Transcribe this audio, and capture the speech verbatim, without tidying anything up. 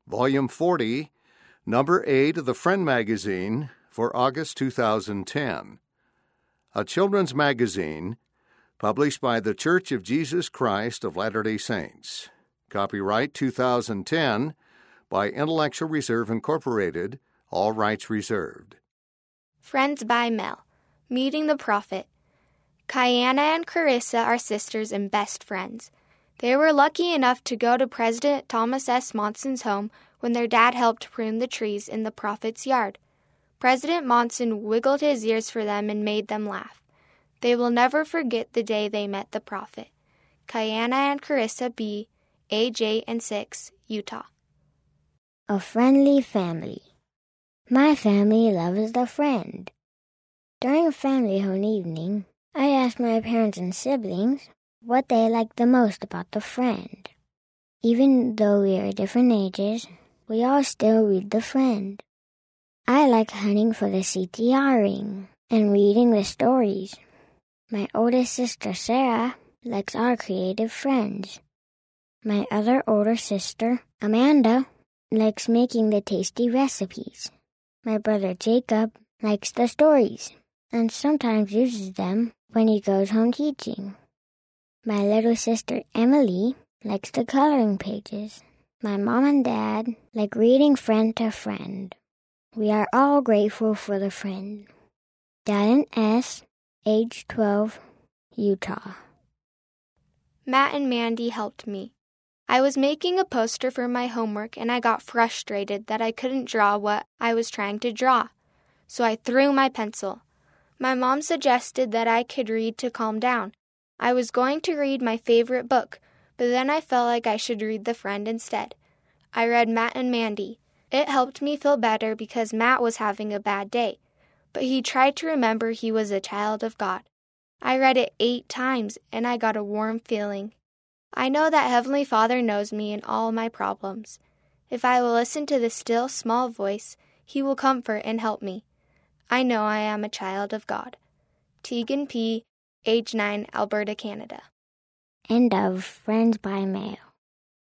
Volume forty, Number eight of the Friend magazine for August two thousand ten. A children's magazine published by The Church of Jesus Christ of Latter-day Saints. Copyright two thousand ten by Intellectual Reserve Incorporated. All rights reserved. Friends by Mel. Meeting the Prophet. Kyanna and Carissa are sisters and best friends. They were lucky enough to go to President Thomas S. Monson's home when their dad helped prune the trees in the prophet's yard. President Monson wiggled his ears for them and made them laugh. They will never forget the day they met the prophet. Kyanna and Carissa B., age eight and six, Utah. A friendly family. My family loves the friend. During a family home evening, I asked my parents and siblings what they liked the most about the friend. Even though we are different ages, we all still read the friend. I like hunting for the C T R ring and reading the stories. My oldest sister, Sarah, likes our creative friends. My other older sister, Amanda, likes making the tasty recipes. My brother, Jacob, likes the stories and sometimes uses them when he goes home teaching. My little sister, Emily, likes the coloring pages. My mom and dad like reading friend to friend. We are all grateful for the friend. Dylan S., age twelve, Utah. Matt and Mandy helped me. I was making a poster for my homework and I got frustrated that I couldn't draw what I was trying to draw. So I threw my pencil. My mom suggested that I could read to calm down. I was going to read my favorite book, but then I felt like I should read The Friend instead. I read Matt and Mandy. It helped me feel better because Matt was having a bad day, but he tried to remember he was a child of God. I read it eight times, and I got a warm feeling. I know that Heavenly Father knows me and all my problems. If I will listen to the still, small voice, He will comfort and help me. I know I am a child of God. Tegan P., age nine, Alberta, Canada. End of Friends by Mail.